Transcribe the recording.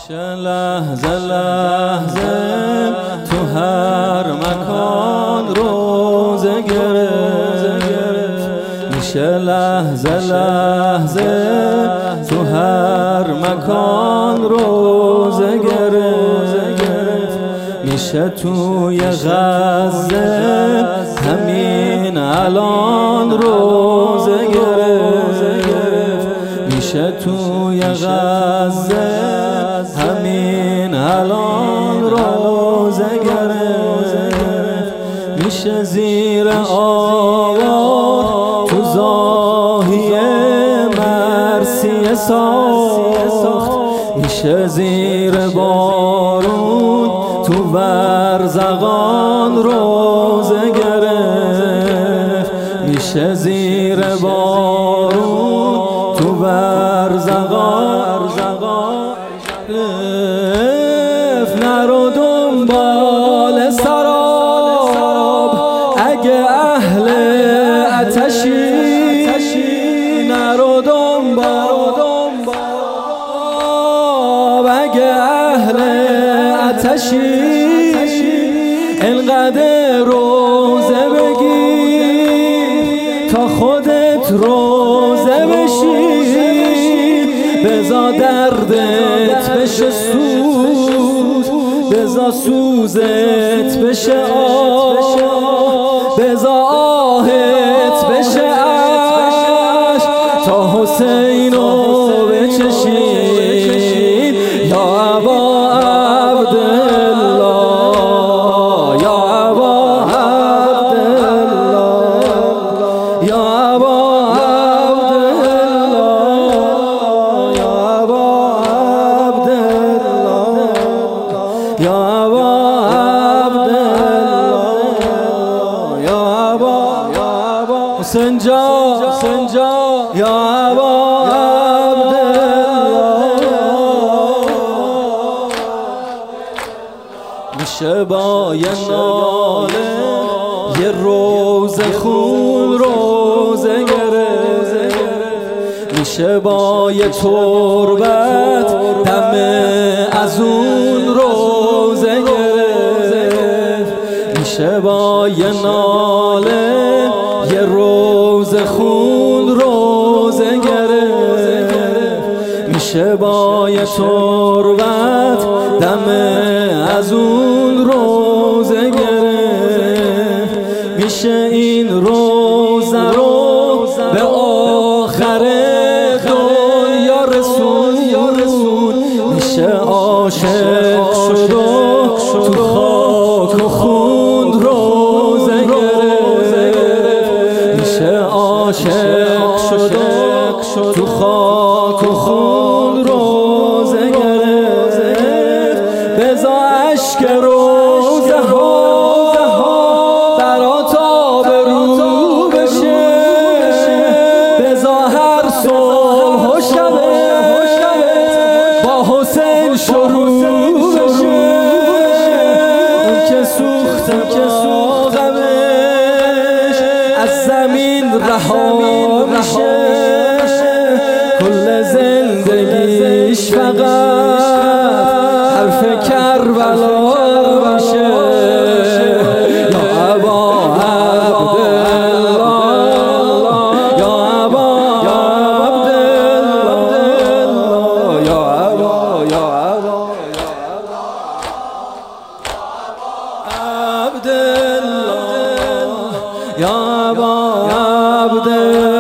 میشه لحظه لحظه تو هر مکان روزه گرفت، میشه لحظه لحظه تو هر مکان روزه گرفت، میشه توی غزه همین الان روزه گرفت، میشه توی غزه همین الان روزه گرفت، میشه زیر آوار تو زاهیه مرثیه ساخت، میشه زیر بارون تو ورزقان روزه گرفت، میشه زیر بارون تو ورزقان نرو دنبال سراب اگه اهل آتشی، نرو دنبال اگه اهل آتشی، انقدر روزه بگیر تا خودت روزه بشی، بزا دردت بشه سوز، بزا سوزت بشه آه، بزا آهت بشه عشق، تا حسینو بچشی یا ابا عبدالله، یا ابا عبدالله، یا ابا عبدالله، یا ابا عبدالله، یا ابا عبدالله، یا ابا حسین جان، یا ابا میشه با یه ناله یه روزه خون روزه گرفت، میشه با یه تربت دم از اون روزه گرفت، میشه با یه ناله یه روزه خون روزه گرفت، میشه با یه تربت دم از اون روزه گرفت، میشه این روزه رو به آخر دنیا رسون، میشه عاشق شد و تو خاک و خون روزه گرفت، میشه عاشق شد و تو خاک و خون روزه گرفت، بزا اشک روزه ها برات آبرو بشه، بزا هر صبح و شب با حسین شروع بشه، اون که سوخته غمش از زمین رها میشه، کل زندگیش فقط حرف کربلا میشه، یا ابا عبدالله، یا ابا عبدالله، یا ابا عبدالله، یا ابا عبدالله.